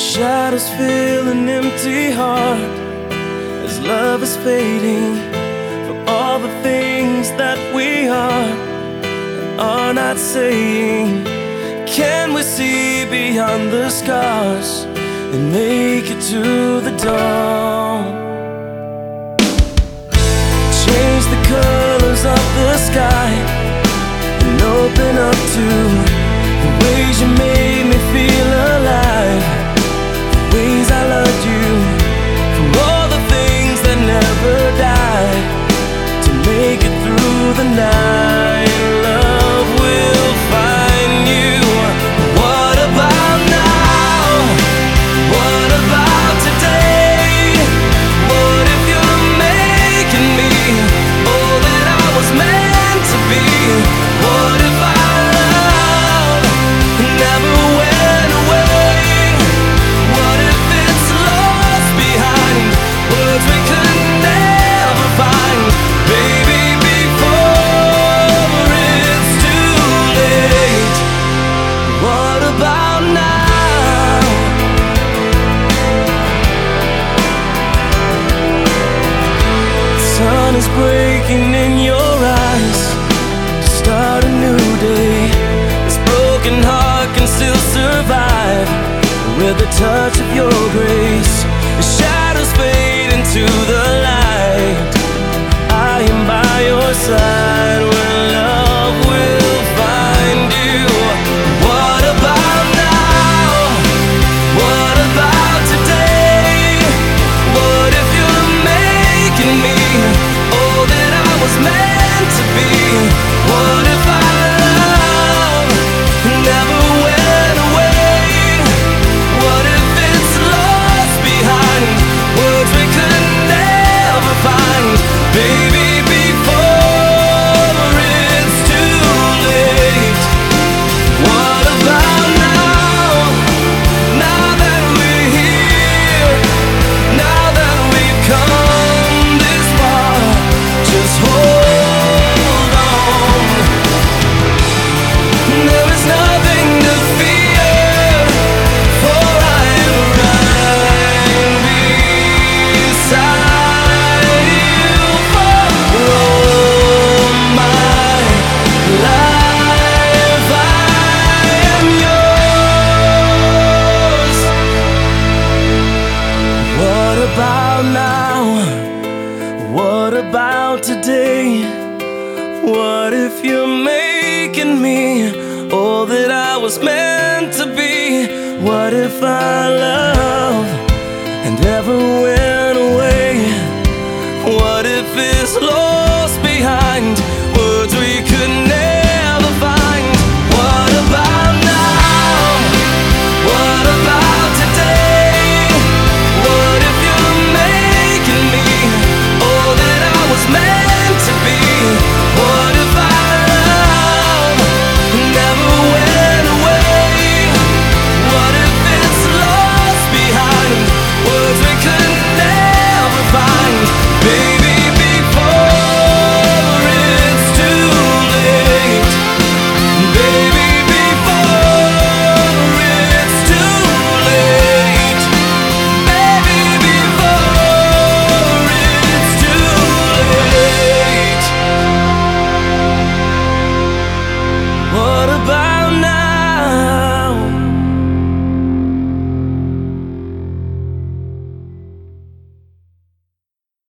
Shadows fill an empty heart as love is fading for all the things that we are not saying. Can we see beyond the scars and make it to the dawn? Change the colors of the sky and open up to the ways you made me feel alive, the ways I loved you, for all the things that never die, to make it through the night. Love will find you. What about now? What about today? What if you're making me all that I was meant to be? What if our love never went away? What if it's lost behind words we could never find? Baby, before it's too late. What about now? The sun is breaking in your eyes to start a new day. This broken heart can still survive with the touch of your grace. The shadows fade into the light. I am by your side when love will find you. What about now? What about today? What if you're making me all that I was meant to be? What if our love never went away? What if it's lost behind words we could never find? Baby, before it's too late. What about now? Now that we're here, now that we've come this far, just hold on. There is nothing to fear, for I am right beside you for all my life. I am yours. What about now? What about today? What if you're making me all that I was meant to be? What if our love and ever went away? What if it's lost behind words we could never find? What about now? What about today? What if you're making me all that I was meant to be? What if our love never went away? What if it's lost behind words we could never find? Baby, before it's too late. Baby, before it's too late. Baby, before it's too late. What about